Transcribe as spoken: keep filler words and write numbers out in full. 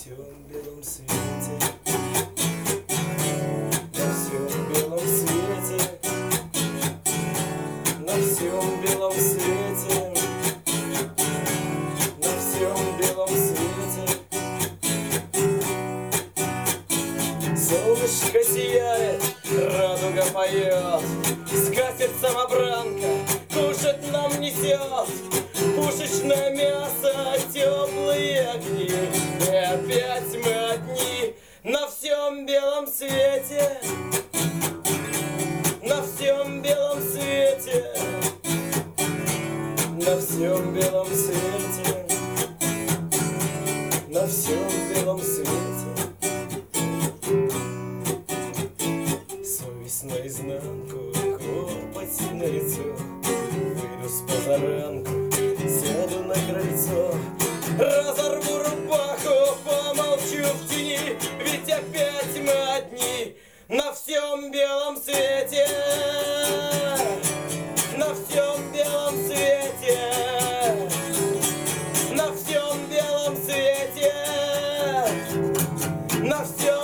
всем белом свете, на всем белом свете, на всем белом свете, на всем белом свете. Солнышко сияет, радуга поет, скатерть-самобранка кушать нам несет. Пушечное мясо, теплые огни, и опять мы одни на всем белом свете, на всем белом свете, на всем белом свете, на всем белом свете. Совесть наизнанку, копоть на лицо, выйду с позаранку, сяду на крыльцо, разорву рубаху, помолчу в тени, ведь опять мы одни на всем белом свете, на всем белом свете, на всем белом свете, на всем